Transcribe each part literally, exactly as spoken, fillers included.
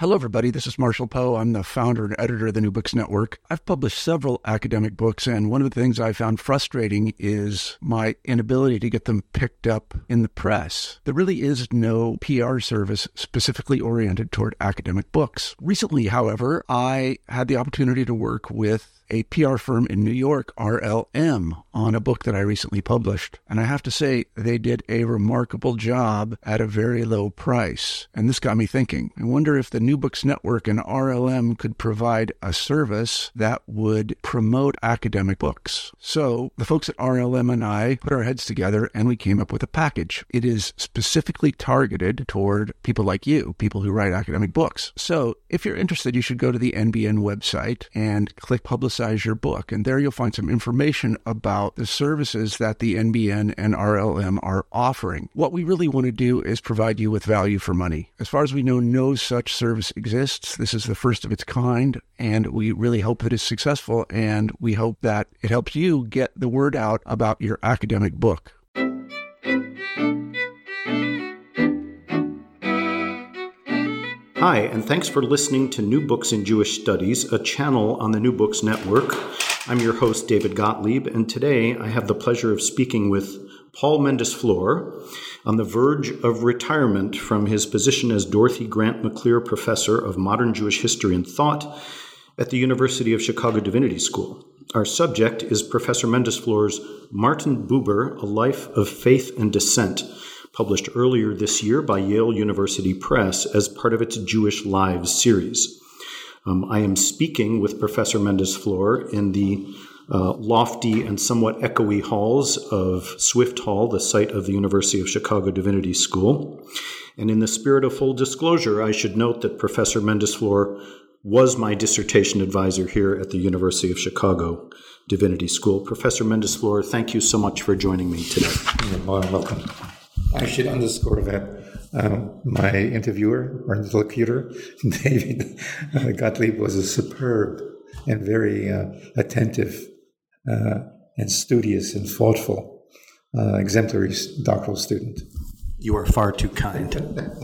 Hello, everybody. This is Marshall Poe. I'm the founder and editor of the New Books Network. I've published several academic books, and one of the things I found frustrating is my inability to get them picked up in the press. There really is no P R service specifically oriented toward academic books. Recently, however, I had the opportunity to work with a P R firm in New York, R L M, on a book that I recently published. And I have to say, they did a remarkable job at a very low price. And this got me thinking. I wonder if the New Books Network and R L M could provide a service that would promote academic books. So the folks at R L M and I put our heads together and we came up with a package. It is specifically targeted toward people like you, people who write academic books. So if you're interested, you should go to the N B N website and click Publicize your book. And there you'll find some information about the services that the N B N and R L M are offering. What we really want to do is provide you with value for money. As far as we know, no such service exists. This is the first of its kind, and we really hope that it's successful, and we hope that it helps you get the word out about your academic book. Hi, and thanks for listening to New Books in Jewish Studies, a channel on the New Books Network. I'm your host, David Gottlieb, and today I have the pleasure of speaking with Paul Mendes-Flohr, on the verge of retirement from his position as Dorothy Grant McClear Professor of Modern Jewish History and Thought at the University of Chicago Divinity School. Our subject is Professor Mendes-Flohr's Martin Buber, A Life of Faith and Dissent, published earlier this year by Yale University Press as part of its Jewish Lives series. Um, I am speaking with Professor Mendes-Flohr in the uh, lofty and somewhat echoey halls of Swift Hall, the site of the University of Chicago Divinity School. And in the spirit of full disclosure, I should note that Professor Mendes-Flohr was my dissertation advisor here at the University of Chicago Divinity School. Professor Mendes-Flohr, thank you so much for joining me today. You're more than welcome. I should underscore that um, my interviewer or interlocutor, David uh, Gottlieb, was a superb and very uh, attentive uh, and studious and thoughtful uh, exemplary doctoral student. You are far too kind.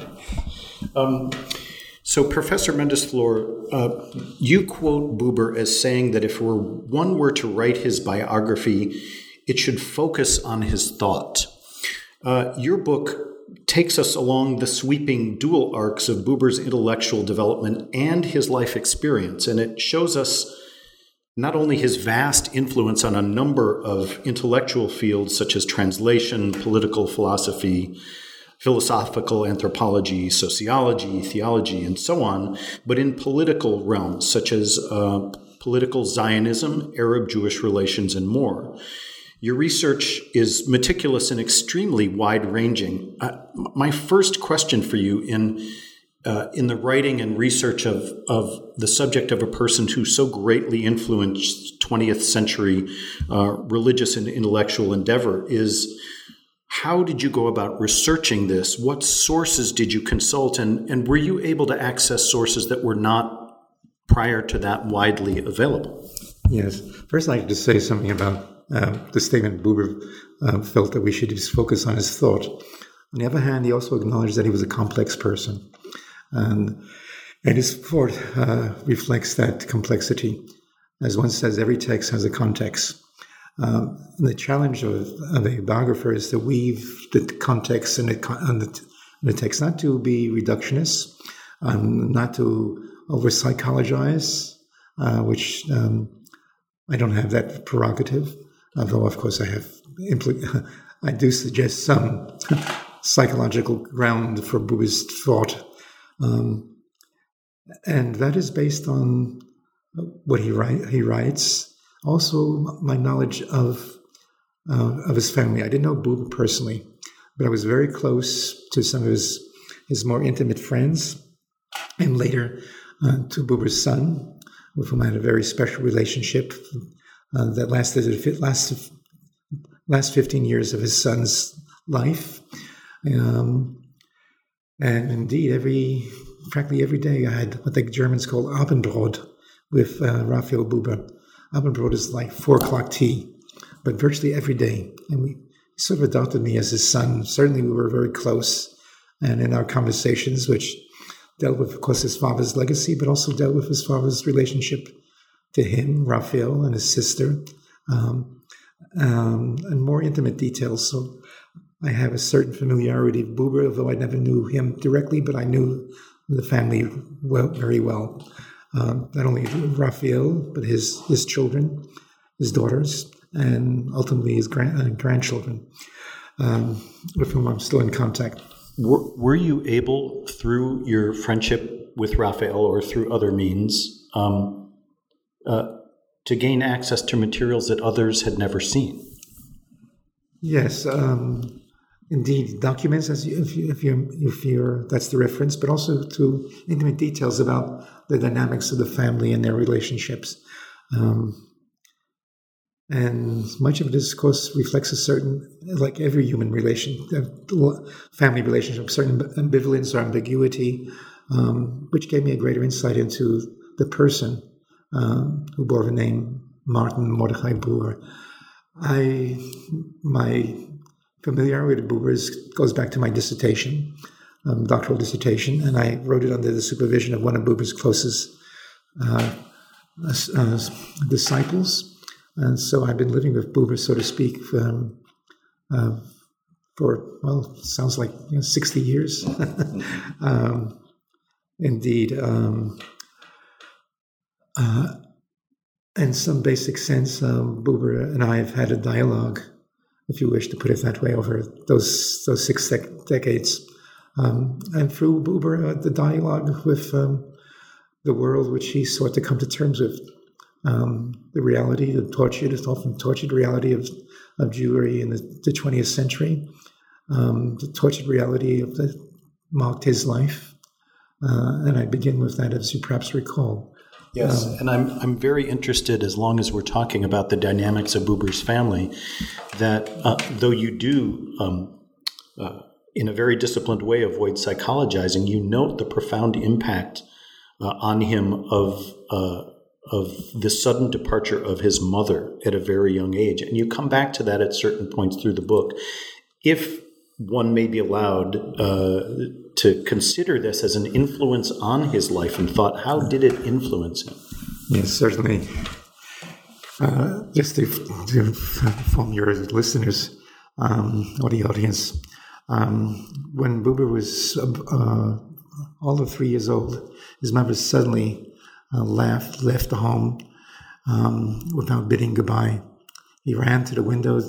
um, so, Professor Mendes-Flohr, uh, you quote Buber as saying that if we're, one were to write his biography, it should focus on his thought. Uh, your book takes us along the sweeping dual arcs of Buber's intellectual development and his life experience, and it shows us not only his vast influence on a number of intellectual fields such as translation, political philosophy, philosophical anthropology, sociology, theology, and so on, but in political realms such as uh, political Zionism, Arab-Jewish relations, and more. Your research is meticulous and extremely wide-ranging. Uh, my first question for you in uh, in the writing and research of, of the subject of a person who so greatly influenced twentieth century uh, religious and intellectual endeavor is, how did you go about researching this? What sources did you consult? And, and were you able to access sources that were not prior to that widely available? Yes. First, I'd like to say something about Uh, the statement Buber uh, felt that we should just focus on his thought. On the other hand, he also acknowledged that he was a complex person. And, and his thought uh, reflects that complexity. As one says, every text has a context. Uh, the challenge of, of a biographer is to weave the context and the, and the, and the text, not to be reductionist, um, not to over-psychologize, uh, which um, I don't have that prerogative. Although, of course, I have, impl- I do suggest some psychological ground for Buber's thought. Um, and that is based on what he, write, he writes. Also, my knowledge of, uh, of his family. I didn't know Buber personally, but I was very close to some of his, his more intimate friends, and later uh, to Buber's son, with whom I had a very special relationship. Uh, that lasted last last fifteen years of his son's life, um, and indeed, every practically every day I had what the Germans call Abendbrot with uh, Raphael Buber. Abendbrot is like four o'clock tea, but virtually every day, and we he sort of adopted me as his son. Certainly, we were very close, and in our conversations, which dealt with, of course, his father's legacy, but also dealt with his father's relationship to him, Raphael, and his sister, um, um, and more intimate details. So I have a certain familiarity with Buber, although I never knew him directly, but I knew the family well, very well. Um, not only Raphael, but his his children, his daughters, and ultimately his grand, uh, grandchildren, um, with whom I'm still in contact. Were, were you able, through your friendship with Raphael or through other means, um, uh, to gain access to materials that others had never seen? Yes, um, indeed, documents, as you, if you, if you if you're that's the reference, but also to intimate details about the dynamics of the family and their relationships. Um, and much of this, of course, reflects a certain, like every human relation, uh, family relationship, certain ambivalence or ambiguity, um, which gave me a greater insight into the person um, who bore the name Martin Mordechai Buber. I, my familiarity with Buber is, goes back to my dissertation, um, doctoral dissertation, and I wrote it under the supervision of one of Buber's closest uh, uh, disciples. And so I've been living with Buber, so to speak, um, uh, for, well, sounds like you know, sixty years. um, indeed. Um, uh, in some basic sense, um, Buber and I have had a dialogue, if you wish to put it that way, over those those six dec- decades. Um, and through Buber, uh, the dialogue with um, the world which he sought to come to terms with. Um, the reality, the tortured, often tortured reality of, of Jewry in the, the twentieth century, um, the tortured reality of that marked his life. Uh, and I begin with that, as you perhaps recall. Yes, um, and I'm I'm very interested, as long as we're talking about the dynamics of Buber's family, that uh, though you do, um, uh, in a very disciplined way, avoid psychologizing, you note the profound impact uh, on him of uh, of the sudden departure of his mother at a very young age. And you come back to that at certain points through the book. If one may be allowed uh, to consider this as an influence on his life and thought, how did it influence him? Yes, certainly. Uh, just to, to inform your listeners um, or the audience, um, when Buber was uh, all of three years old, his mother suddenly Uh, left, left the home um, without bidding goodbye. He ran to the window,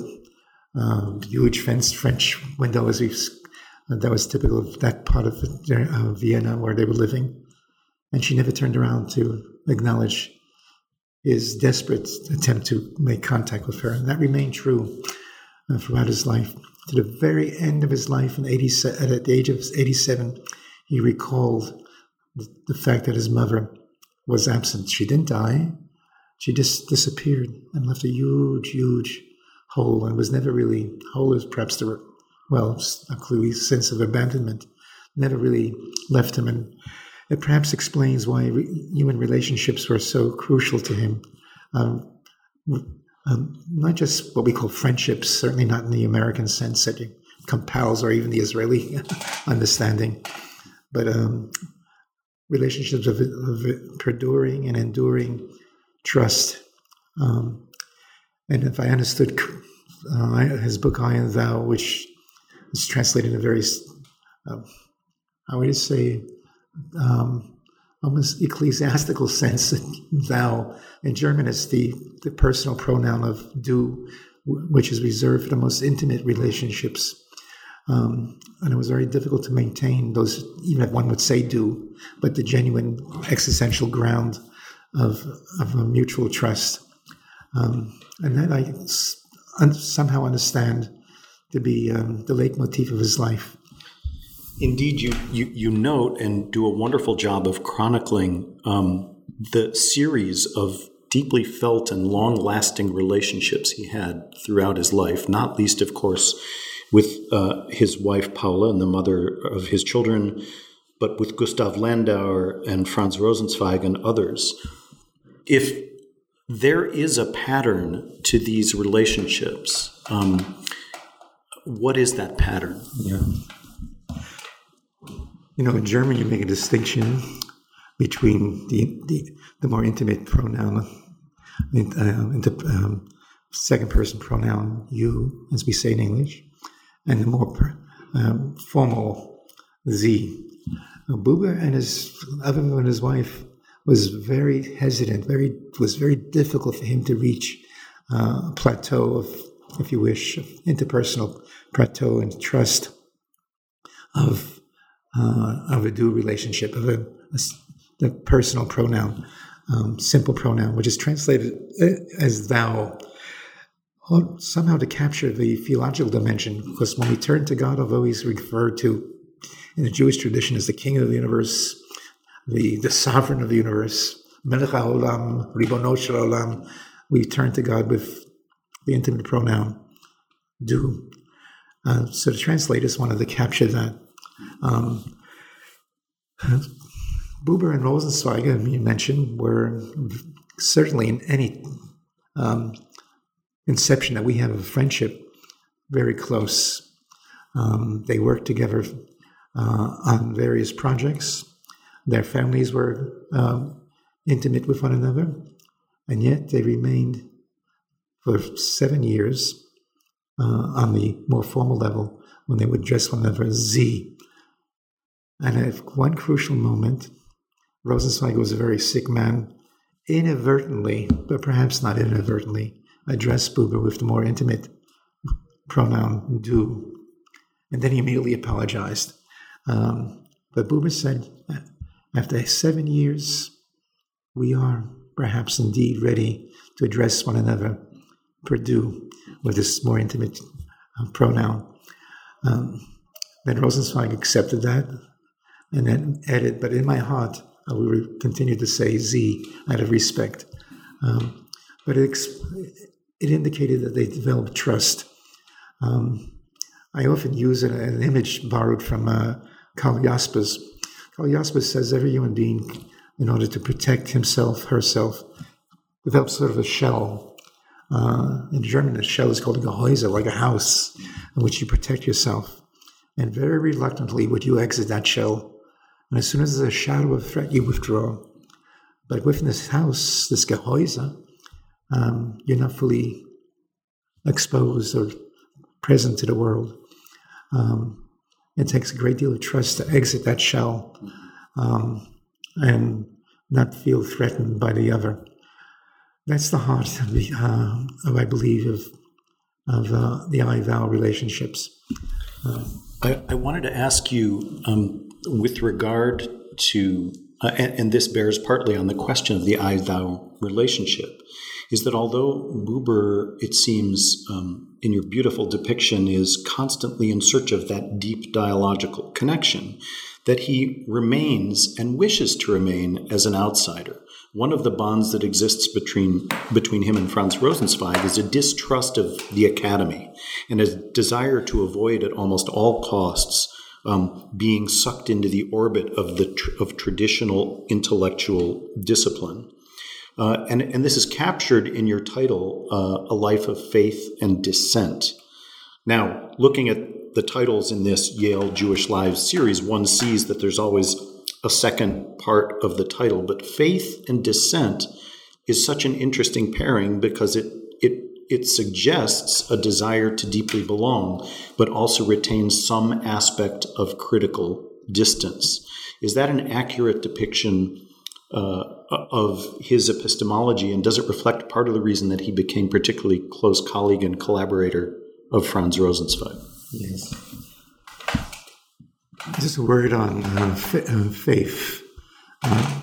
uh, huge fenced French window, as we uh, that was typical of that part of uh, Vienna where they were living. And she never turned around to acknowledge his desperate attempt to make contact with her. And that remained true uh, throughout his life. To the very end of his life, in eighty, at the age of eighty-seven, he recalled the, the fact that his mother was absent. She didn't die. She just disappeared and left a huge, huge hole, and was never really, hole is perhaps the, well, a clearly sense of abandonment, never really left him. And it perhaps explains why re- human relationships were so crucial to him. Um, um, not just what we call friendships, certainly not in the American sense that it compels, or even the Israeli understanding, but um, relationships of, of perduring and enduring trust. Um, and if I understood uh, his book, I and Thou, which is translated in a very, uh, how would you say, um, almost ecclesiastical sense, Thou. In German, it's the, the personal pronoun of du, which is reserved for the most intimate relationships. Um, and it was very difficult to maintain those, even if one would say do, but the genuine existential ground of of a mutual trust. Um, and that I un- somehow understand to be um, the leitmotif of his life. Indeed, you, you, you note and do a wonderful job of chronicling um, the series of deeply felt and long-lasting relationships he had throughout his life, not least, of course, with uh, his wife Paula and the mother of his children, but with Gustav Landauer and Franz Rosenzweig and others. If there is a pattern to these relationships, um, what is that pattern? Yeah. You know, in German, you make a distinction between the the, the more intimate pronoun, uh, into, um, second person pronoun you, as we say in English, and the more um, formal sie. Now, Buber and his other than his wife was very hesitant. Very was very difficult for him to reach uh, a plateau of, if you wish, interpersonal plateau and trust of uh, of a due relationship of a, a the personal pronoun, um, simple pronoun, which is translated as thou, or somehow to capture the theological dimension. Because when we turn to God, although He's referred to in the Jewish tradition as the King of the universe, the the sovereign of the universe, Melech HaOlam, Ribono Shel Olam, we turn to God with the intimate pronoun du. Uh, so the translators wanted to capture that. Um, Buber and Rosenzweig, you mentioned, were certainly in any um, inception that we have of friendship very close. Um, they worked together uh, on various projects. Their families were um, intimate with one another, and yet they remained for seven years uh, on the more formal level when they would address one another as Sie. And at one crucial moment, Rosenzweig was a very sick man, inadvertently, but perhaps not inadvertently, addressed Buber with the more intimate pronoun du. And then he immediately apologized. Um, but Buber said, after seven years, we are perhaps indeed ready to address one another per du, with this more intimate uh, pronoun. Um, then Rosenzweig accepted that and then added, but in my heart, I will continue to say Sie out of respect. Um, but it, it indicated that they developed trust. Um, I often use an, an image borrowed from uh, Karl Jaspers. Karl Jaspers says every human being, in order to protect himself, herself, develops sort of a shell. Uh, in German, a shell is called a Gehäuse, like a house, in which you protect yourself. And very reluctantly would you exit that shell. And as soon as there's a shadow of threat, you withdraw. But within this house, this Gehäuse, um, you're not fully exposed or present to the world. Um, it takes a great deal of trust to exit that shell um, and not feel threatened by the other. That's the heart of, the, uh, of I believe, of, of uh, the I-thou relationships. Uh, I, I wanted to ask you, um, with regard to, uh, and, and this bears partly on the question of the I-thou relationship, is that although Buber, it seems, um, in your beautiful depiction, is constantly in search of that deep dialogical connection, that he remains and wishes to remain as an outsider. One of the bonds that exists between between him and Franz Rosenzweig is a distrust of the academy and a desire to avoid at almost all costs um, being sucked into the orbit of the tr- of traditional intellectual discipline. Uh, and, and this is captured in your title, uh, A Life of Faith and Dissent. Now, looking at the titles in this Yale Jewish Lives series, one sees that there's always a second part of the title, but faith and dissent is such an interesting pairing because it it it suggests a desire to deeply belong, but also retains some aspect of critical distance. Is that an accurate depiction uh, of his epistemology, and does it reflect part of the reason that he became particularly close colleague and collaborator of Franz Rosenzweig? Yes. Just a word on uh, f- uh, faith. Uh,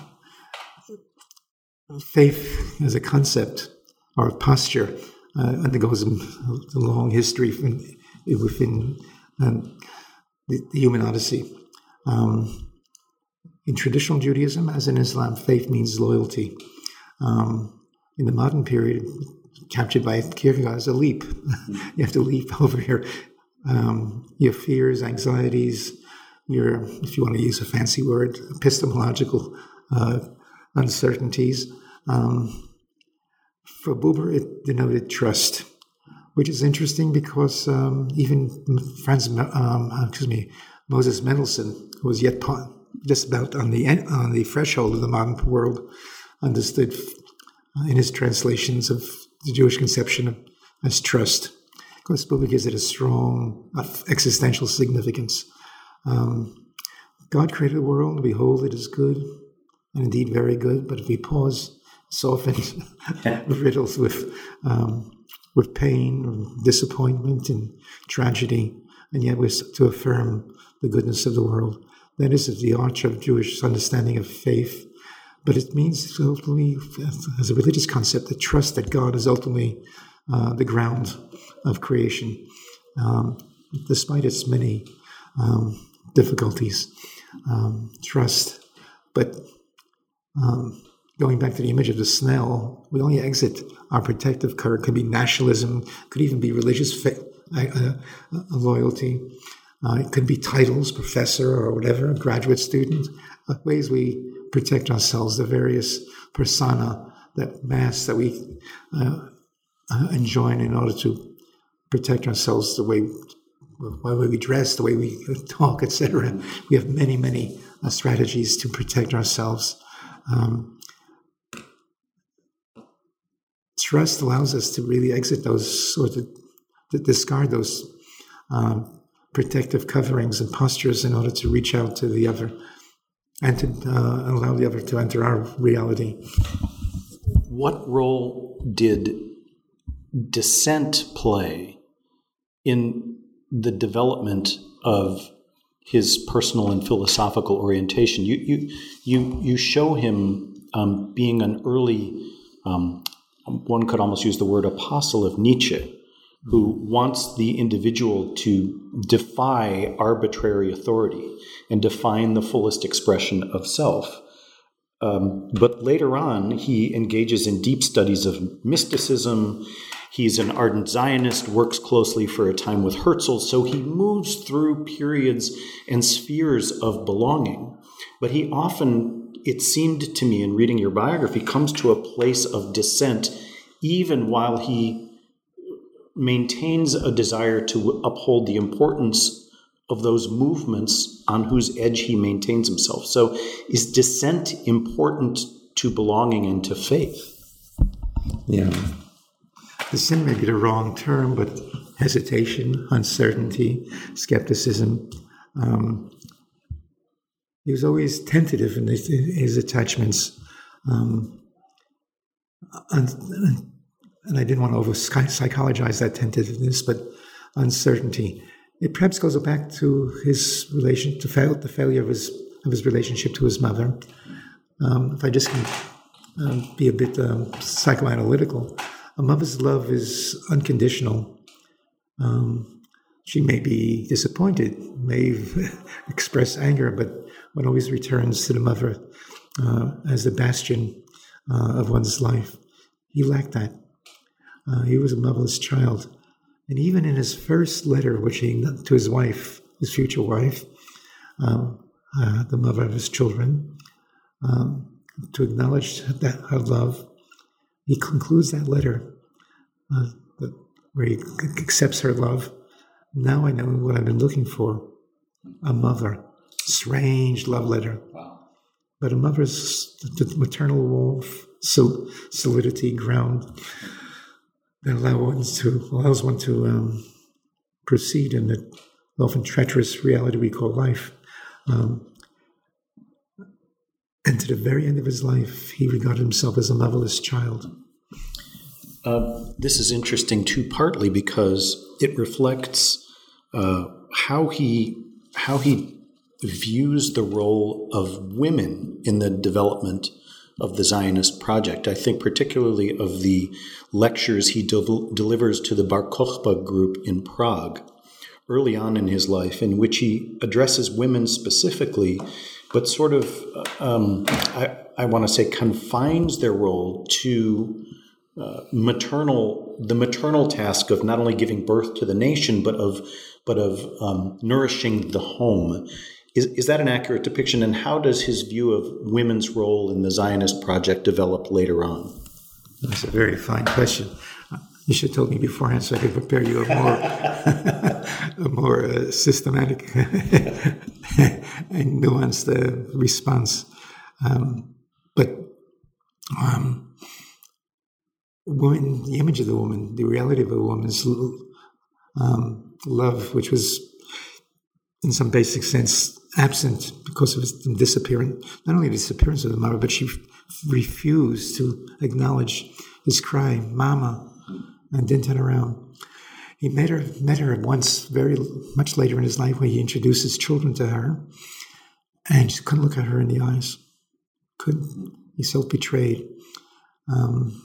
faith as a concept or a posture uh, undergoes a, a long history from, within um, the, the human odyssey. Um, in traditional Judaism, as in Islam, faith means loyalty. Um, in the modern period, captured by Kierkegaard, is a leap. You have to leap over your, um, your fears, anxieties, your, if you want to use a fancy word, epistemological uh, uncertainties. Um, for Buber, it denoted trust, which is interesting because um, even Franz, um, excuse me, Moses Mendelssohn, who was yet just about on the on the threshold of the modern world, understood in his translations of the Jewish conception of, as trust. Of course, Buber gives it a strong existential significance. Um, God created the world, behold, it is good, and indeed very good, but if we pause, it's often riddled with, um, with pain, and disappointment, and tragedy, and yet we're to affirm the goodness of the world. That is the arch of Jewish understanding of faith, but it means ultimately, as a religious concept, the trust that God is ultimately uh, the ground of creation, um, despite its many um, difficulties. Um, trust, but um, going back to the image of the snail, we only exit our protective cover. It could be nationalism, could even be religious fa- uh, uh, loyalty. Uh, it could be titles, professor or whatever, graduate student, uh, ways we protect ourselves, the various persona, that mask that we uh, uh, enjoin in order to protect ourselves, the way, the way we dress, the way we talk, et cetera. We have many, many uh, strategies to protect ourselves. Um, trust allows us to really exit those, or to, to discard those um, protective coverings and postures in order to reach out to the other and to uh, allow the other to enter our reality. What role did dissent play in the development of his personal and philosophical orientation? You you you you show him um, being an early, um, one could almost use the word apostle of Nietzsche, who wants the individual to defy arbitrary authority and define the fullest expression of self. Um, but later on, he engages in deep studies of mysticism. He's an ardent Zionist, works closely for a time with Herzl, so he moves through periods and spheres of belonging. But he often, it seemed to me in reading your biography, comes to a place of dissent even while he maintains a desire to uphold the importance of those movements on whose edge he maintains himself. So is dissent important to belonging and to faith? Yeah. Dissent may be the wrong term, but hesitation, uncertainty, skepticism. Um, he was always tentative in his, his attachments. Um, and, and I didn't want to over-psychologize that tentativeness, but uncertainty. It perhaps goes back to his relation to fail, the failure of his of his relationship to his mother. Um, if I just can um, be a bit um, psychoanalytical, a mother's love is unconditional. Um, she may be disappointed, may express anger, but one always returns to the mother uh, as the bastion uh, of one's life. He lacked that. Uh, he was a motherless child. And even in his first letter, which he to his wife, his future wife, um, uh, the mother of his children, um, to acknowledge that her love, he concludes that letter uh, where he accepts her love. Now I know what I've been looking for: a mother. Strange love letter, wow. But a mother's the maternal warmth, so solidity, ground. That allow one to, allows one to um, proceed in the often treacherous reality we call life. Um, and to the very end of his life, he regarded himself as a motherless child. Uh, this is interesting, too, partly because it reflects uh, how he how he views the role of women in the development of the Zionist project. I think particularly of the lectures he del- delivers to the Bar Kokhba group in Prague early on in his life, in which he addresses women specifically, but sort of, um, I, I want to say, confines their role to uh, maternal, the maternal task of not only giving birth to the nation, but of, but of um, nourishing the home. Is, is that an accurate depiction? And how does his view of women's role in the Zionist project develop later on? That's a very fine question. You should have told me beforehand so I could prepare you a more a more uh, systematic and nuanced uh, response. Um, but um, woman, the image of the woman, the reality of a woman's um, love, which was in some basic sense absent because of the disappearance, not only the disappearance of the mother, but she f- refused to acknowledge his cry, "Mama," and didn't turn around. He met her, met her once, very much later in his life, where he introduced his children to her, and she couldn't look at her in the eyes. Couldn't. He felt betrayed. Um,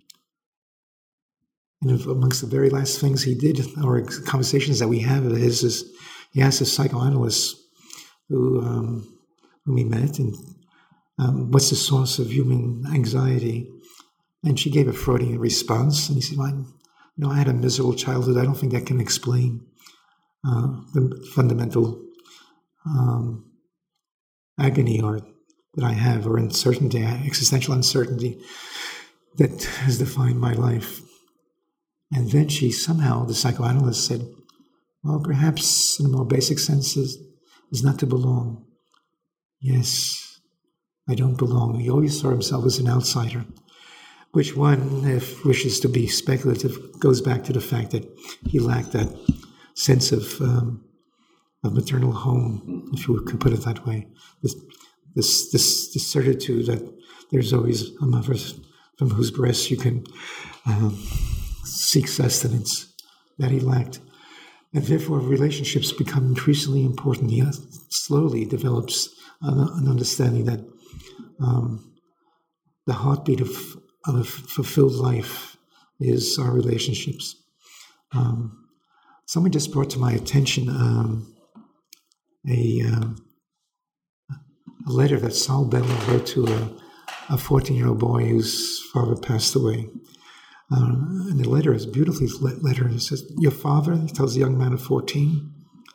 and amongst the very last things he did, or conversations that we have of his, is he asked a psychoanalyst who um, whom he met, and um, what's the source of human anxiety? And she gave a Freudian response, and he said, well, you know, I had a miserable childhood. I don't think that can explain uh, the fundamental um, agony or that I have, or uncertainty, existential uncertainty that has defined my life. And then she somehow, the psychoanalyst said, well, perhaps in a more basic sense is, is not to belong. Yes, I don't belong. He always saw himself as an outsider, which one, if wishes to be speculative, goes back to the fact that he lacked that sense of um, of maternal home, if you could put it that way. This, this, this, this certitude that there's always a mother from whose breast you can um, seek sustenance, that he lacked. And therefore, relationships become increasingly important. He slowly develops an, an understanding that um, the heartbeat of, of a fulfilled life is our relationships. Um, someone just brought to my attention um, a, um, a letter that Saul Bellow wrote to a fourteen-year-old boy whose father passed away. Uh, and the letter is a beautifully lit letter. It says, your father, he tells a young man of fourteen,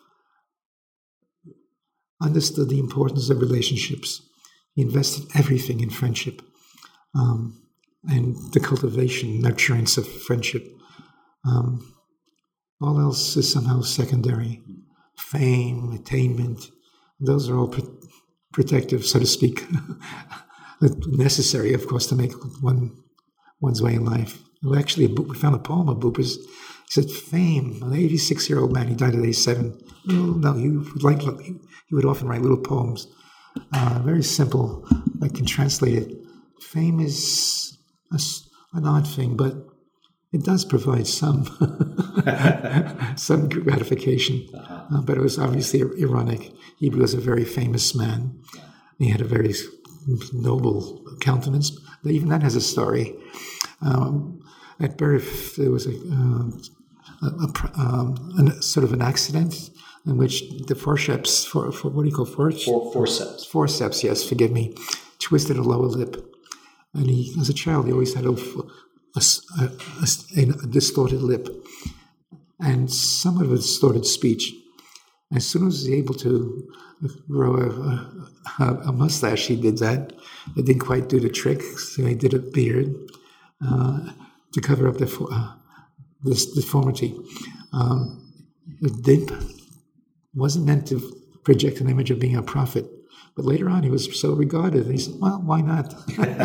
understood the importance of relationships. He invested everything in friendship um, and the cultivation, nurturance of friendship. Um, all else is somehow secondary. Fame, attainment, those are all pro- protective, so to speak, necessary, of course, to make one one's way in life. Well, actually, we found a poem of Buber's. He said, fame, an eighty-six-year-old man, he died at eighty-seven. Oh, no, he would, like, he would often write little poems, uh, very simple, I can translate it. Fame is a, an odd thing, but it does provide some some gratification. Uh, but it was obviously ironic. He was a very famous man. He had a very noble countenance. But even that has a story. Um, at birth, there was a, uh, a, a, um, a sort of an accident in which the forceps, for, for what do you call forceps? For, forceps. Forceps, yes, forgive me, twisted a lower lip. And he, as a child, he always had a, a, a, a distorted lip and somewhat of a distorted speech. As soon as he was able to grow a, a, a mustache, he did that. It didn't quite do the trick, so he did a beard uh, to cover up the, uh, this deformity. Um, the dip wasn't meant to project an image of being a prophet, but later on he was so regarded, and he said, well, why not?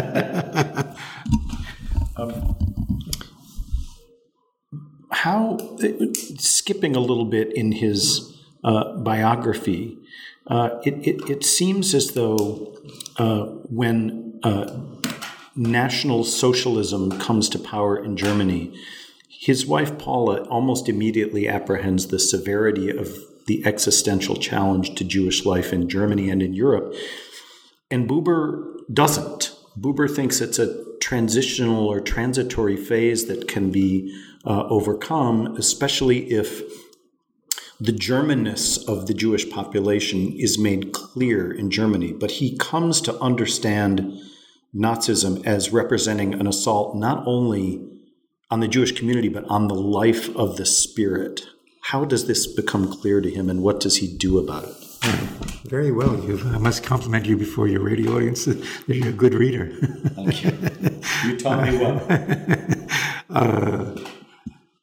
um, how, skipping a little bit in his uh, biography, uh, it, it, it seems as though uh, when uh, National Socialism comes to power in Germany, his wife Paula almost immediately apprehends the severity of the existential challenge to Jewish life in Germany and in Europe. And Buber doesn't. Buber thinks it's a transitional or transitory phase that can be uh, overcome, especially if the Germanness of the Jewish population is made clear in Germany. But he comes to understand Nazism as representing an assault not only on the Jewish community, but on the life of the spirit. How does this become clear to him, and what does he do about it? Very well. You, I must compliment you before your radio audience that you're a good reader. Thank you. You taught me well. uh,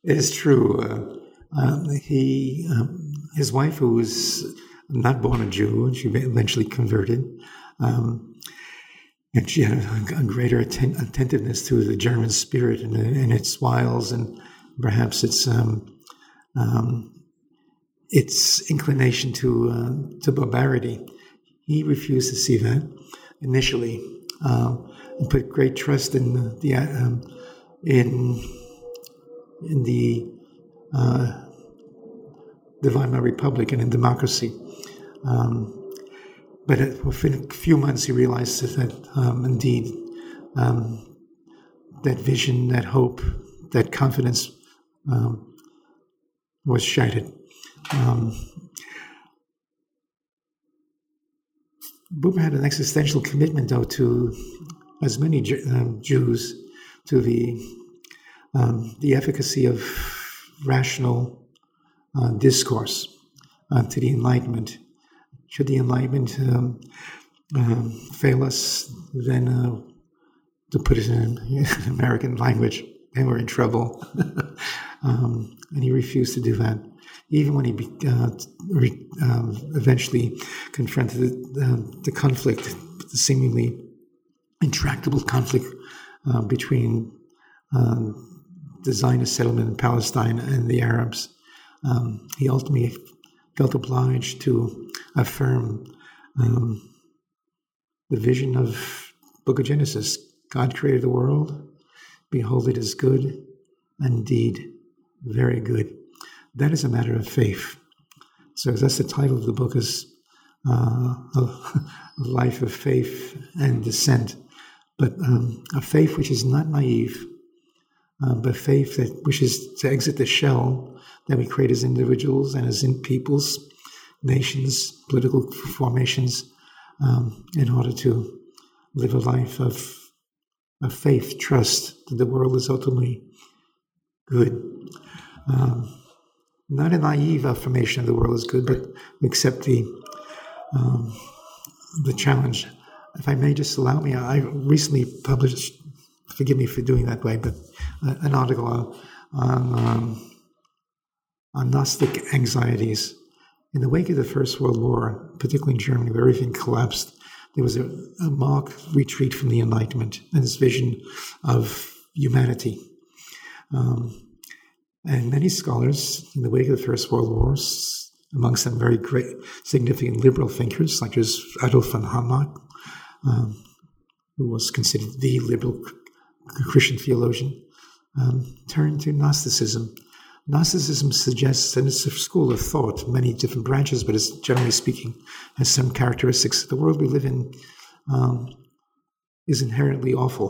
It is true. Uh, um, he, um, his wife, who was not born a Jew, she eventually converted, um, and she had a, a greater atten- attentiveness to the German spirit and, and its wiles, and perhaps its um, um, its inclination to uh, to barbarity. He refused to see that initially, uh, and put great trust in the, the um, in in the uh, the Weimar Republic and in democracy. Um, but within a few months, he realized that um, indeed um, that vision, that hope, that confidence um, was shattered. Um, Buber had an existential commitment, though, to, as many um, Jews, to the um, the efficacy of rational uh, discourse, uh, to the Enlightenment. Should the Enlightenment um, um, fail us, then, uh, to put it in American language, then we're in trouble. um, and he refused to do that. Even when he uh, re, um, eventually confronted the, uh, the conflict, the seemingly intractable conflict uh, between um, the Zionist settlement in Palestine and the Arabs, um, he ultimately felt obliged to affirm um, the vision of Book of Genesis. God created the world, behold, it is good, indeed, very good. That is a matter of faith. So that's the title of the book, is uh, a life of faith and dissent. But um, a faith which is not naive, uh, but faith that wishes to exit the shell that we create as individuals and as in peoples, nations, political formations, um, in order to live a life of, of faith, trust that the world is ultimately good. Um, Not a naive affirmation of the world is good, but accept the um, the challenge. If I may just allow me, I recently published, forgive me for doing that way, but uh, an article on um, on Gnostic anxieties. In the wake of the First World War, particularly in Germany, where everything collapsed, there was a, a marked retreat from the Enlightenment and this vision of humanity. Um, And many scholars in the wake of the First World War, amongst them very great, significant liberal thinkers, like as Adolf von Hamach, um, who was considered the liberal Christian theologian, um, turned to Gnosticism. Gnosticism suggests, and it's a school of thought, many different branches, but it's generally speaking has some characteristics. The world we live in um, is inherently awful.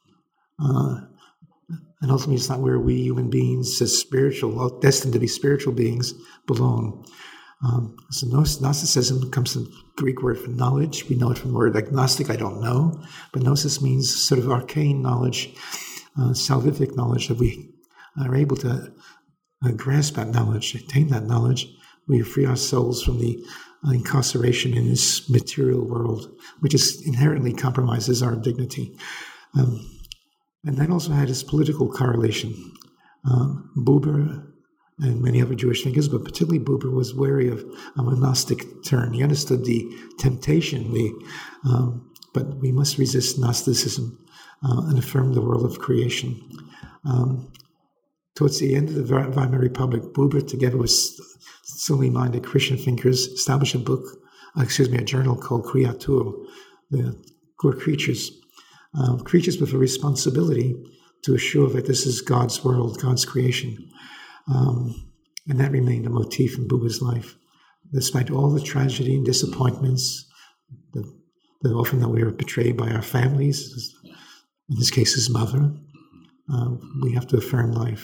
Uh, And ultimately, it's not where we human beings, as spiritual, well, destined to be spiritual beings, belong. Um, so Gnosticism comes from the Greek word for knowledge. We know it from the word agnostic, I don't know. But Gnosis means sort of arcane knowledge, uh, salvific knowledge, that we are able to uh, grasp that knowledge, attain that knowledge. We free our souls from the uh, incarceration in this material world, which is inherently compromises our dignity. Um, And that also had its political correlation. Uh, Buber and many other Jewish thinkers, but particularly Buber, was wary of a monastic turn. He understood the temptation, the, um, but we must resist Gnosticism uh, and affirm the world of creation. Um, towards the end of the Weimar Republic, Buber, together with similarly minded Christian thinkers, established a book, uh, excuse me, a journal called Creatur, the Poor Creatures. Uh, creatures with a responsibility to assure that this is God's world, God's creation. Um, and that remained a motif in Buber's life. Despite all the tragedy and disappointments, that, that often that we are betrayed by our families, in this case his mother, uh, we have to affirm life.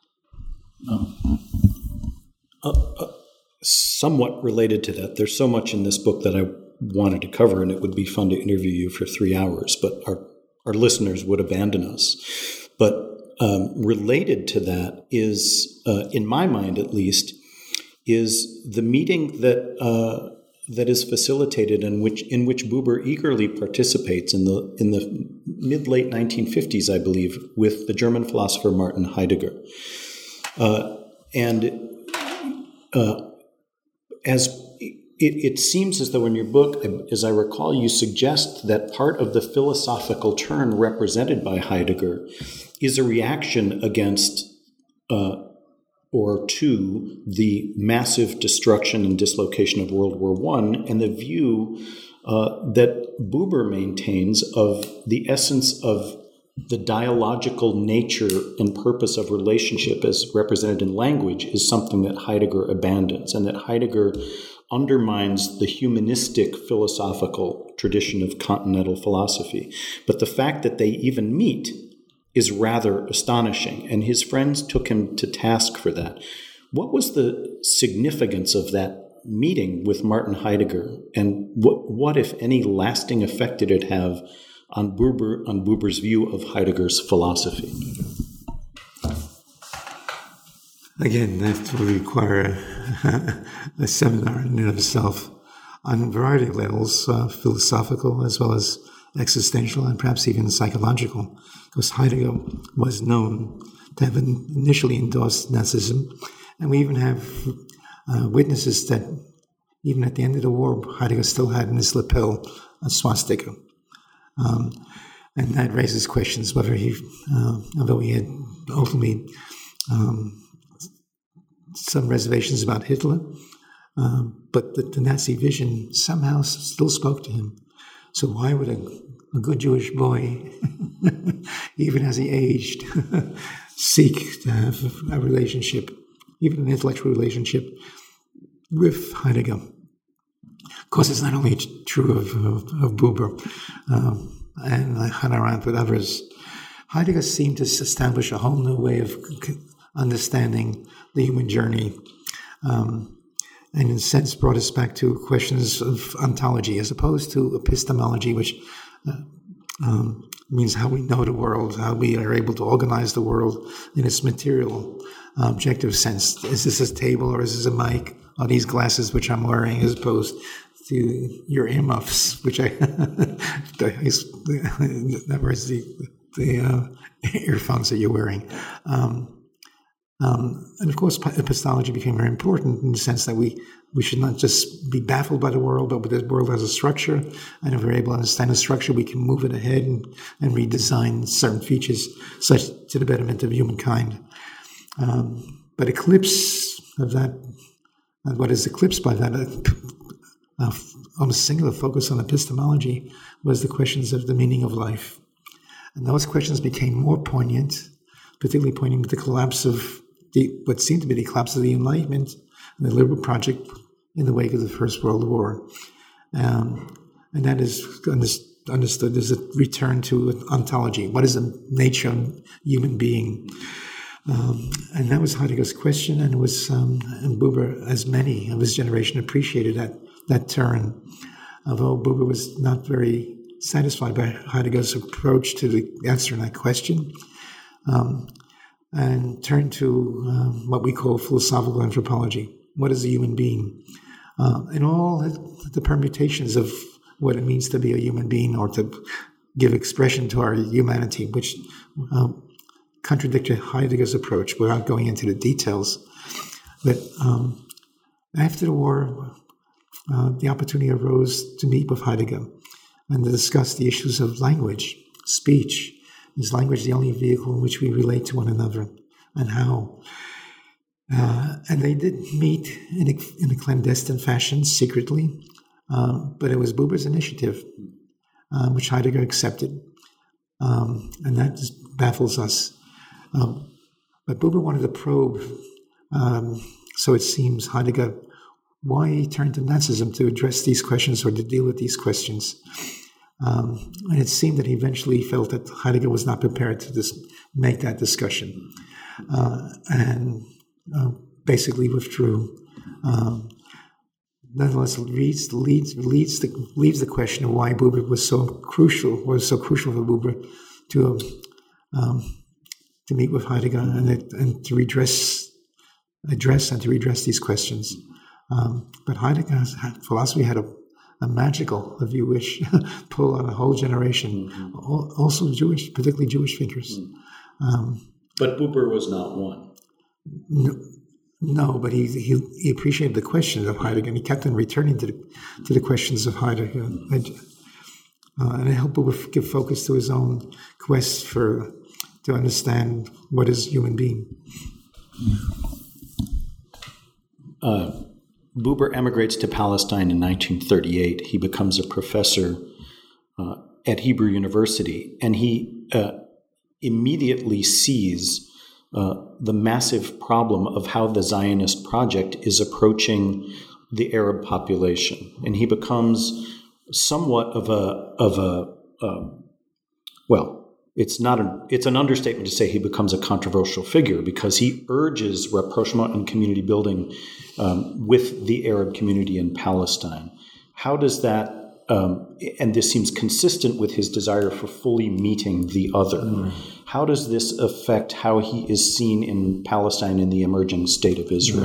Um, uh, uh, somewhat related to that, there's so much in this book that I wanted to cover, and it would be fun to interview you for three hours, but our our listeners would abandon us. But um, related to that is, uh, in my mind at least, is the meeting that uh, that is facilitated and which in which Buber eagerly participates in the in the mid late nineteen fifties, I believe, with the German philosopher Martin Heidegger. Uh, and uh, as it, it seems as though in your book, as I recall, you suggest that part of the philosophical turn represented by Heidegger is a reaction against uh, or to the massive destruction and dislocation of World War One, and the view uh, that Buber maintains of the essence of the dialogical nature and purpose of relationship as represented in language is something that Heidegger abandons, and that Heidegger undermines the humanistic philosophical tradition of continental philosophy. But the fact that they even meet is rather astonishing, and his friends took him to task for that. What was the significance of that meeting with Martin Heidegger, and what, what if any, lasting effect did it have on Buber, on Buber's view of Heidegger's philosophy? Again, that will require a, a seminar in and of itself on a variety of levels, uh, philosophical as well as existential and perhaps even psychological, because Heidegger was known to have initially endorsed Nazism, and we even have uh, witnesses that even at the end of the war, Heidegger still had in his lapel a swastika. Um, and that raises questions whether he, uh, although he had ultimately um, some reservations about Hitler, uh, but the, the Nazi vision somehow still spoke to him. So why would a, a good Jewish boy, even as he aged, seek to have a relationship, even an intellectual relationship, with Heidegger? Of course, it's not only true of, of, of Buber um, and Hannah Arendt, but others. Heidegger seemed to establish a whole new way of understanding the human journey, um, and in a sense brought us back to questions of ontology as opposed to epistemology, which uh, um, means how we know the world, how we are able to organize the world in its material, uh, objective sense. Is this a table or is this a mic? Are these glasses which I'm wearing, as opposed to your earmuffs, which I, in other words, the, the uh, earphones that you're wearing. Um, Um, and of course, epistemology became very important in the sense that we, we should not just be baffled by the world, but the world has a structure. And if we're able to understand the structure, we can move it ahead and, and redesign certain features such to the betterment of humankind. Um, but eclipse of that, and what is eclipsed by that, uh, uh, almost singular focus on epistemology, was the questions of the meaning of life. And those questions became more poignant, particularly pointing to the collapse of The, what seemed to be the collapse of the Enlightenment and the liberal project in the wake of the First World War. Um, and that is understood as a return to ontology. What is the nature of a human being? Um, and that was Heidegger's question, and it was um, and Buber, as many of his generation, appreciated that, that turn. Although Buber was not very satisfied by Heidegger's approach to the answer that question, um, and turn to um, what we call philosophical anthropology. What is a human being? Uh, and all the permutations of what it means to be a human being or to give expression to our humanity, which uh, contradicted Heidegger's approach without going into the details. But um, after the war, uh, the opportunity arose to meet with Heidegger and to discuss the issues of language, speech. Is language the only vehicle in which we relate to one another, and how? Uh, and they did meet in a, in a clandestine fashion, secretly, uh, but it was Buber's initiative, uh, which Heidegger accepted, um, and that just baffles us. Um, but Buber wanted to probe, um, so it seems, Heidegger, why he turned to Nazism to address these questions or to deal with these questions. Um, and it seemed that he eventually felt that Heidegger was not prepared to dis- make that discussion, uh, and uh, basically withdrew. Um, nonetheless, leads leads leads the leaves the question of why Buber was so crucial, was so crucial for Buber to um, to meet with Heidegger and it, and to redress, address and to redress these questions. Um, but Heidegger's philosophy had a A magical, if you wish, pull on a whole generation, mm-hmm. also Jewish, particularly Jewish thinkers. Mm-hmm. Um, but Buber was not one. No, no but he, he he appreciated the questions of Heidegger, and he kept on returning to the, to the questions of Heidegger. Uh, and it helped him give focus to his own quest for to understand what is human being. Uh, Buber emigrates to Palestine in nineteen thirty-eight. He becomes a professor uh, at Hebrew University, and he uh, immediately sees uh, the massive problem of how the Zionist project is approaching the Arab population, and he becomes somewhat of a of a uh, well. It's not an, it's an understatement to say he becomes a controversial figure, because he urges rapprochement and community building um, with the Arab community in Palestine. How does that, um, and this seems consistent with his desire for fully meeting the other, mm. how does this affect how he is seen in Palestine in the emerging state of Israel?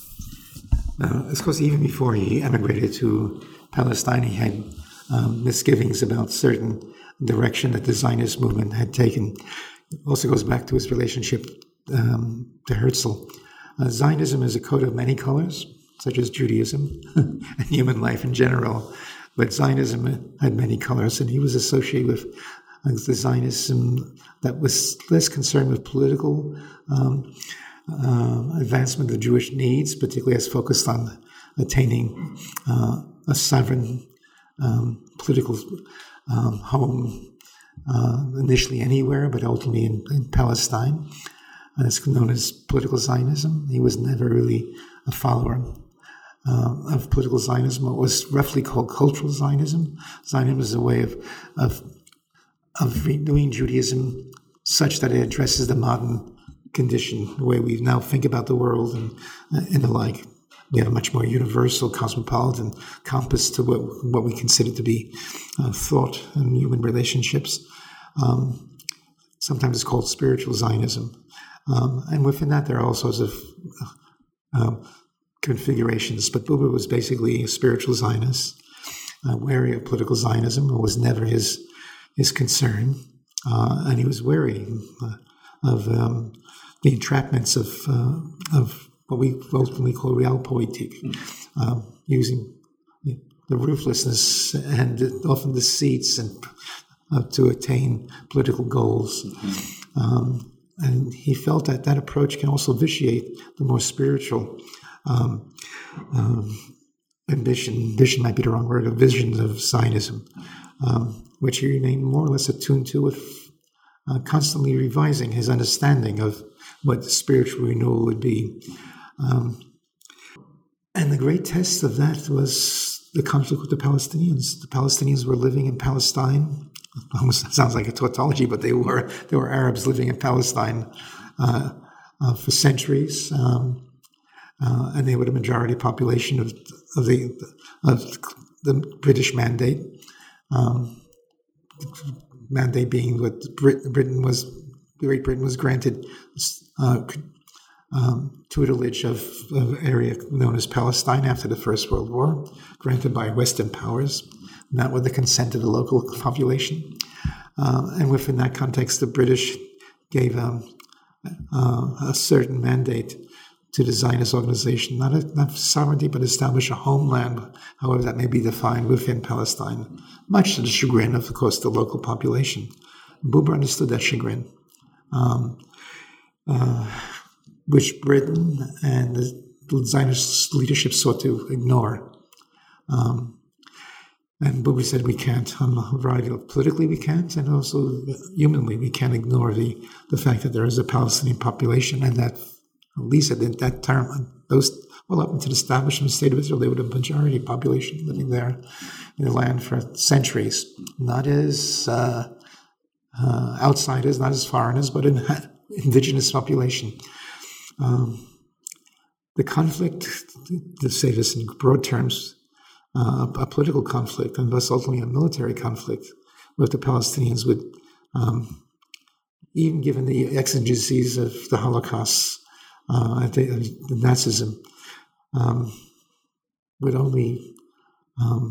Mm. Uh, of course, even before he emigrated to Palestine, he had um, misgivings about certain direction that the Zionist movement had taken. It also goes back to his relationship um, to Herzl. Uh, Zionism is a coat of many colors, such as Judaism and human life in general. But Zionism had many colors, and he was associated with uh, the Zionism that was less concerned with political um, uh, advancement of Jewish needs, particularly as focused on attaining uh, a sovereign um, political Um, home, uh, initially anywhere, but ultimately in, in Palestine. And it's known as political Zionism. He was never really a follower uh, of political Zionism. What was roughly called cultural Zionism. Zionism is a way of of, of renewing Judaism such that it addresses the modern condition, the way we now think about the world and, and the like. We have a much more universal, cosmopolitan compass to what, what we consider to be uh, thought and human relationships. Um, sometimes it's called spiritual Zionism. Um, and within that, there are all sorts of uh, configurations. But Buber was basically a spiritual Zionist, uh, wary of political Zionism. It was never his, his concern. Uh, and he was wary uh, of um, the entrapments of uh, of what we ultimately call realpolitik, um, using the ruthlessness and often deceits and uh, to attain political goals. Mm-hmm. Um, and he felt that that approach can also vitiate the more spiritual um, um, ambition. Ambition might be the wrong word. A vision of Zionism, um, which he remained more or less attuned to, with uh, constantly revising his understanding of what spiritual renewal would be. Um, and the great test of that was the conflict with the Palestinians. The Palestinians were living in Palestine. Almost sounds like a tautology, but they were. They were Arabs living in Palestine uh, uh, for centuries, um, uh, and they were the majority population of, of the of the British Mandate. Um, mandate being what Britain was, Great Britain was granted. Uh, Um, tutelage of an area known as Palestine after the First World War, granted by Western powers, not with the consent of the local population. Uh, and within that context, the British gave um, uh, a certain mandate to the Zionist organization, not, a, not sovereignty, but establish a homeland, however that may be defined, within Palestine, much to the chagrin of, of course, the local population. Buber understood that chagrin. Um, uh, which Britain and the Zionist leadership sought to ignore. Um, and Buber said we can't, on a variety of politically we can't, and also humanly we can't ignore the, the fact that there is a Palestinian population, and that, at least at that term, those, well, up until the establishment of the State of Israel, they were the majority population living there in the land for centuries, not as uh, uh, outsiders, not as foreigners, but an indigenous population. Um, the conflict, to say this in broad terms, uh, a political conflict, and thus ultimately a military conflict with the Palestinians, would, um, even given the exigencies of the Holocaust, uh, the, the Nazism, um, would only um,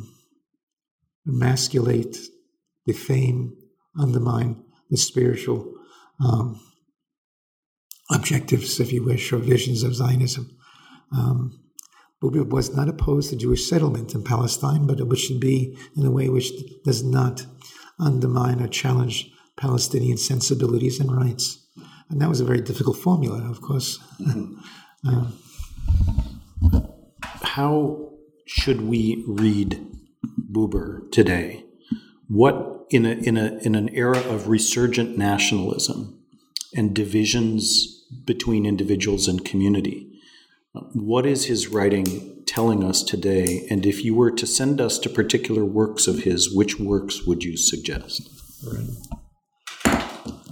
emasculate, defame, undermine the spiritual um, objectives, if you wish, or visions of Zionism. Um, Buber was not opposed to Jewish settlement in Palestine, but it should be in a way which does not undermine or challenge Palestinian sensibilities and rights. And that was a very difficult formula, of course. um, How should we read Buber today? What in a in a in an era of resurgent nationalism and divisions between individuals and community, what is his writing telling us today? And if you were to send us to particular works of his, which works would you suggest? Right.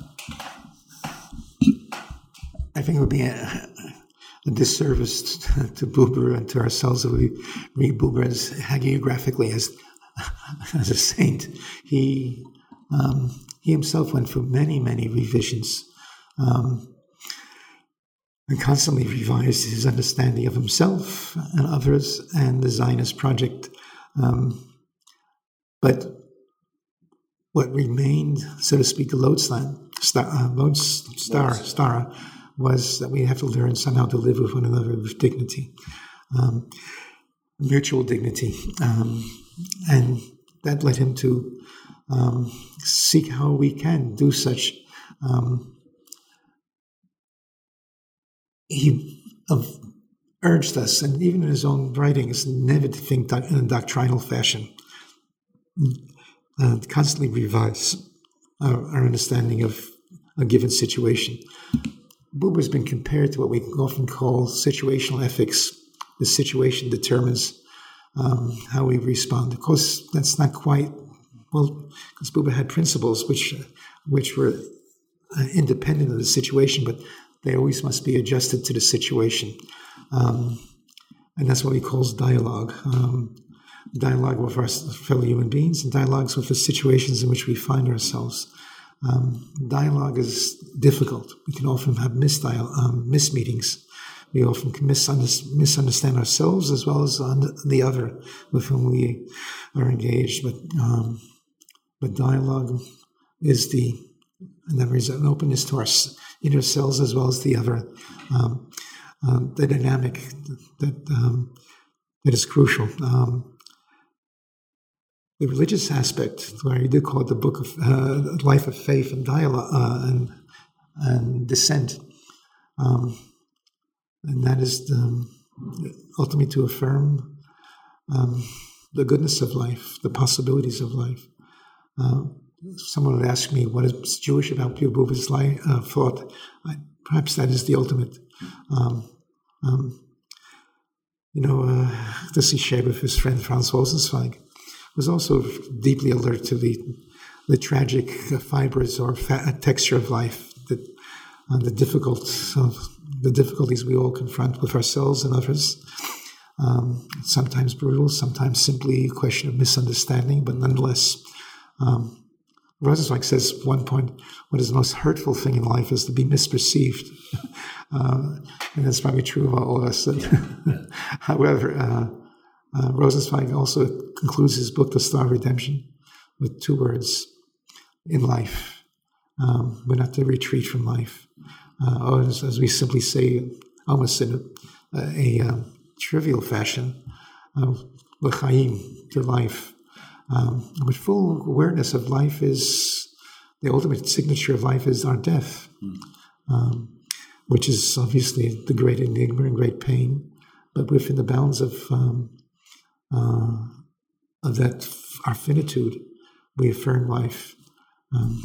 I think it would be a, a disservice to Buber and to ourselves if we read Buber as hagiographically as as a saint. He um, he himself went through many, many revisions. Um, and constantly revised his understanding of himself and others and the Zionist project. Um, but what remained, so to speak, the lodestar, star, uh, lodestar, star, was that we have to learn somehow to live with one another with dignity, um, mutual dignity. Um, and that led him to um, seek how we can do such. Um, He uh, urged us, and even in his own writings, never to think doc- in a doctrinal fashion, uh, constantly revise our, our understanding of a given situation. Buber has been compared to what we often call situational ethics. The situation determines um, how we respond. Of course, that's not quite, well, because Buber had principles which, which were uh, independent of the situation, but they always must be adjusted to the situation. Um, and that's what he calls dialogue. Um, dialogue with our fellow human beings and dialogues with the situations in which we find ourselves. Um, dialogue is difficult. We can often have misdial- um, mismeetings. We often can misunder- misunderstand ourselves as well as the other with whom we are engaged. But, um, but dialogue is the, and there is an openness to our inner selves as well as the other, um, um, the dynamic that um, that is crucial. Um, the religious aspect, where you do call it the book of uh, life of faith and dialogue uh, and and dissent, um, and that is um, ultimately to affirm um, the goodness of life, the possibilities of life. Uh, Someone would ask me what is Jewish about Buber's life, uh, thought. I, perhaps that is the ultimate. Um, um, you know, uh, to see share with his friend Franz Rosenzweig was also deeply alert to the the tragic fibers or fat, texture of life, that uh, the difficult uh, the difficulties we all confront with ourselves and others. Um, sometimes brutal, sometimes simply a question of misunderstanding, but nonetheless. Um, Rosenzweig says at one point, what is the most hurtful thing in life is to be misperceived. Uh, and that's probably true of all of us. However, uh, uh, Rosenzweig also concludes his book, The Star of Redemption, with two words, in life. Um, we're not to retreat from life. Uh, or as, as we simply say, almost in a, a, a um, trivial fashion, uh, l'chaim, to life. Um, with full awareness of life is, the ultimate signature of life is our death, mm. um, which is obviously the great enigma and great pain, but within the bounds of um, uh, of that, our finitude, we affirm life. Um,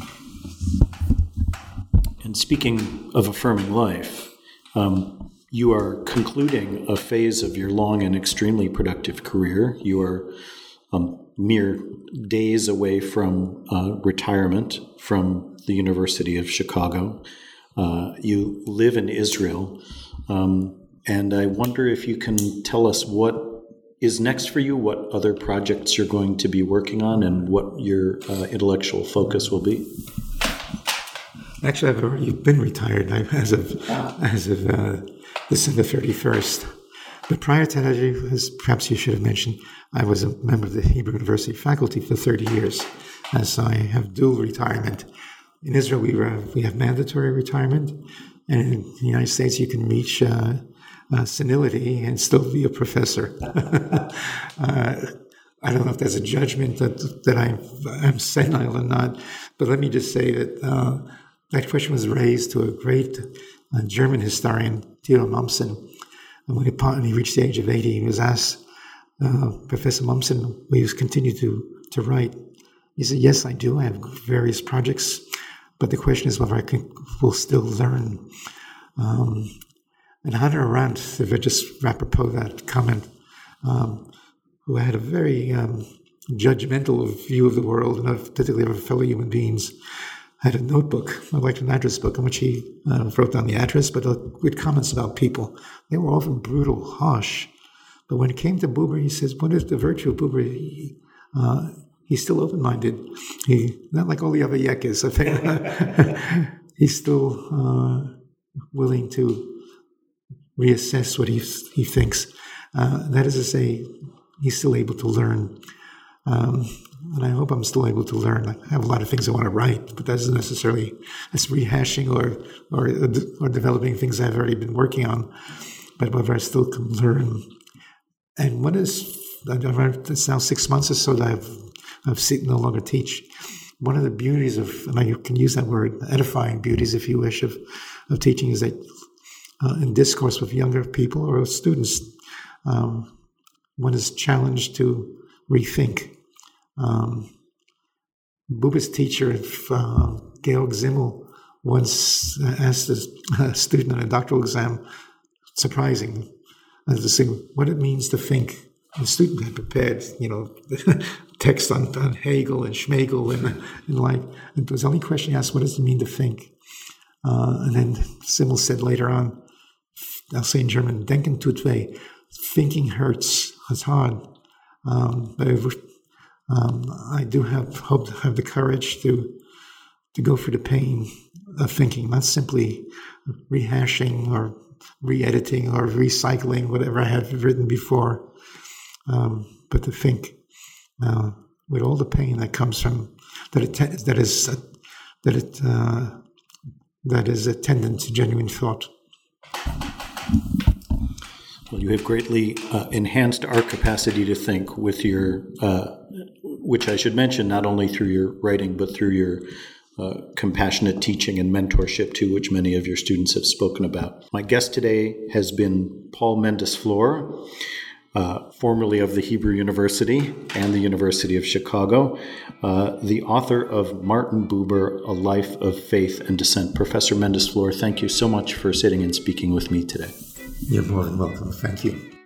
and speaking of affirming life, um, you are concluding a phase of your long and extremely productive career. You are um, mere days away from uh, retirement from the University of Chicago. Uh, you live in Israel, um, and I wonder if you can tell us what is next for you, what other projects you're going to be working on, and what your uh, intellectual focus will be. Actually, I've already been retired as of as of uh, December thirty-first. But prior to that, as perhaps you should have mentioned, I was a member of the Hebrew University faculty for thirty years, and so I have dual retirement. In Israel, we, were, we have mandatory retirement, And in the United States, you can reach uh, uh, senility and still be a professor. uh, I don't know if that's a judgment that that I'm, I'm senile or not, but let me just say that uh, that question was raised to a great uh, German historian, Theodor Mommsen. And when he, when he reached the age of eighty, he was asked, uh, Professor Mommsen, will you continue to, to write? He said, yes, I do. I have various projects, but the question is whether I can, will still learn. Um, and Hannah Arendt, if I just apropos that comment, um, who had a very um, judgmental view of the world, and of, particularly of fellow human beings, had a notebook, like an address book, in which he uh, wrote down the address, but uh, with comments about people. They were often brutal, harsh. But when it came to Buber, he says, what is the virtue of Buber? He, uh, he's still open-minded. He, not like all the other Yekkes. He's still uh, willing to reassess what he, he thinks. Uh, that is to say, he's still able to learn. Um, and I hope I'm still able to learn. I have a lot of things I want to write, but that isn't necessarily that's rehashing or, or or developing things I've already been working on. But whether I still can learn. And what is, it's now six months or so that I've, I've no longer teach. One of the beauties of, and I can use that word, edifying beauties, if you wish, of, of teaching is that uh, in discourse with younger people or students, um, one is challenged to rethink. Um, Buber's teacher, uh, Georg Simmel, once asked a student on a doctoral exam, surprising, as to say what it means to think. The student had prepared, you know, text on, on Hegel and Schmegel and, and like, it was the only question he asked, what does it mean to think? Uh, and then Simmel said later on, I'll say in German, denken tut weh. Thinking hurts, it's hard. Um, but it, um, I do have hope to have the courage to to go for the pain of thinking, not simply rehashing or re-editing or recycling whatever I have written before, um, but to think uh, with all the pain that comes from that it that is uh, that it uh, that is attendant to genuine thought. Well, you have greatly uh, enhanced our capacity to think with your, uh, which I should mention, not only through your writing, but through your uh, compassionate teaching and mentorship too, which many of your students have spoken about. My guest today has been Paul Mendes-Flohr, uh, formerly of the Hebrew University and the University of Chicago, uh, the author of Martin Buber, A Life of Faith and Dissent. Professor Mendes-Flohr, thank you so much for sitting and speaking with me today. You're more than welcome. Thank you.